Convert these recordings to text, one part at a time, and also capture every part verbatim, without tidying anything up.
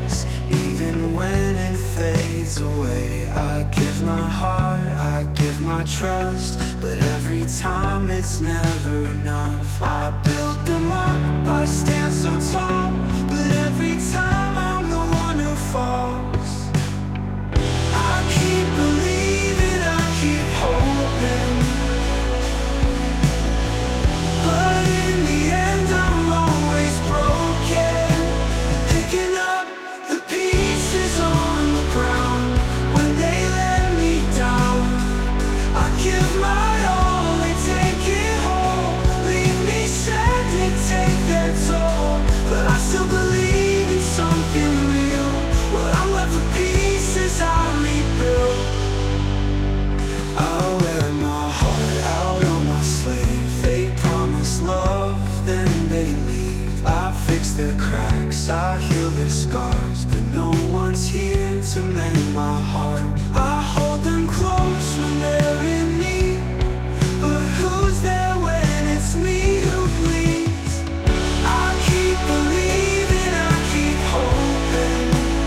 stays, even when it fades away. I give my heart, I give my trust, but every time it's never enough. I build them up, I stand so tall, but every time I'm the one who falls. I keep believing, I keep hoping, but in the end I'm always broken. Picking up the pieces on the ground when they let me down. I give my all, they take it whole, leave me stranded, take their toll. But I still believe in something real. Well, I'm left with pieces I rebuild. I wear my heart out on my sleeve. They promise love, then they leave. I fix their cracks, I heal their scars, but no one's here to mend my heart. I hold them close when they're in need, but who's there when it's me who bleeds? I keep believing, I keep hoping,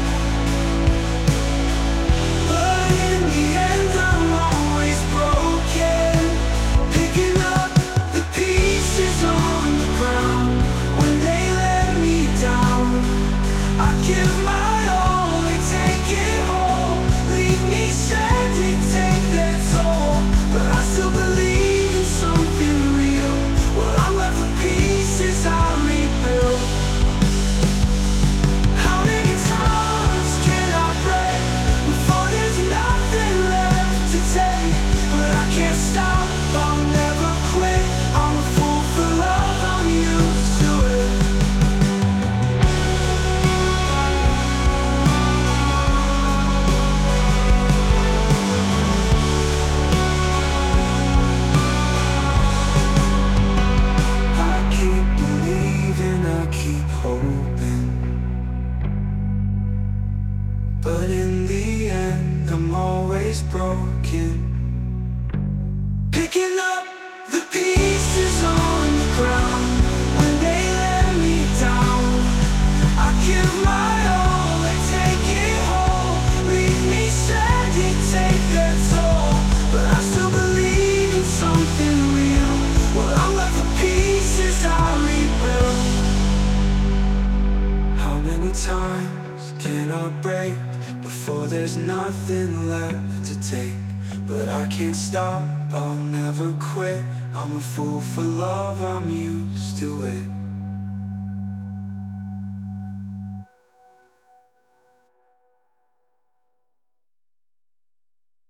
but in the end I'm always broken. Picking up the pieces on the ground when they let me down. I give my all, they take it whole, leave me stranded, take their toll. But I still believe in something real. Well, I'm left with pieces I rebuild. How many times can I break before there's nothing left to take? But I can't stop, I'll never quit. I'm a fool for love, I'm used to it. I keep believing, I keep hoping, but in the end I'm always broken. Picking up the pieces on the ground when they let me down. I give my all, they take it whole, leave me stranded, take their toll. But I still believe in something real. Well, I'm left with pieces I rebuild. How many times can I break before there's nothing left to take? But I can't stop, I'll never quit. I'm a fool for love, I'm used to it.